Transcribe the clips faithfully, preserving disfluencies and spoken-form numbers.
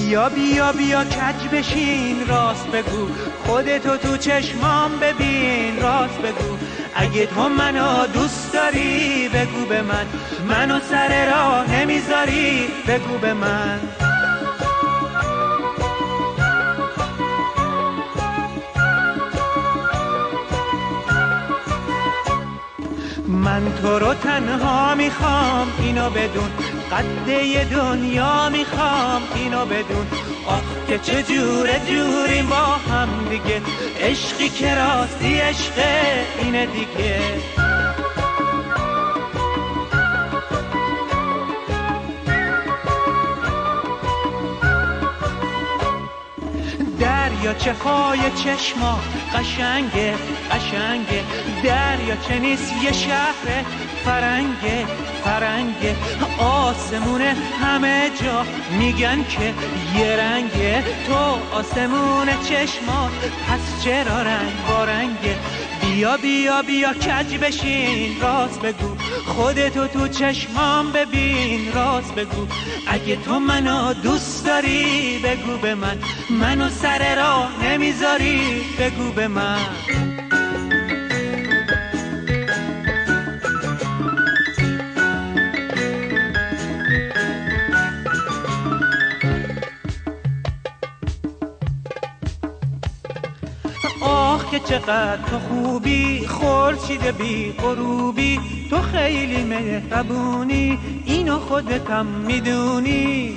بیا بیا بیا کج بشین راست بگو، خودتو تو چشمام ببین راست بگو. اگه تو منو دوست داری بگو به من، منو سر راه نمیذاری بگو به من. من تو رو تنها میخوام اینو بدون، قده دنیا میخوام اینو بدون. آخ که چجوره جوریم با هم دیگه، عشقی که راستی عشقه اینه دیگه. دریا چه های چشما قشنگه قشنگه، دریا چه نیست یه شهر فرنگه فرنگه. آسمونه همه جا میگن که یه رنگه، تو آسمون چشما پس چرا رنگ با رنگه. بیا بیا بیا کج بشین راست بگو، خودتو تو چشمام ببین راست بگو. اگه تو منو دوست داری بگو به من، منو سر راه نمیذاری بگو به من. آخ که چقدر تو خوبی، خورشید بی غروبی، تو خیلی مهربونی اینو خودتم میدونی.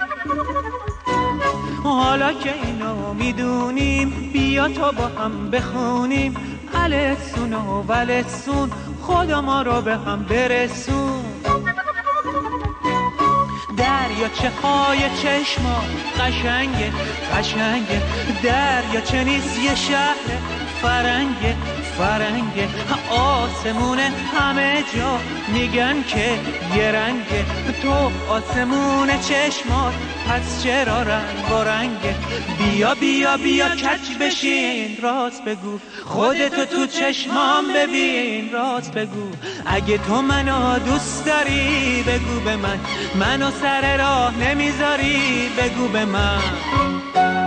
حالا که اینو میدونیم بیا تا با هم بخونیم، الفسون و ولسون خدا ما رو به هم برسون. دریا چه های چشما قشنگه قشنگه، دریا چه نیست یه شهر فرنگه فرنگه. آسمونه همه جا میگن که یه رنگه، تو آسمون چشمات پس چرا رنگ با رنگه. بیا بیا بیا کج بشین راست بگو، خودتو تو چشمام ببین راست بگو. اگه تو منو دوست داری بگو به من، منو سر راه نمیذاری بگو به من.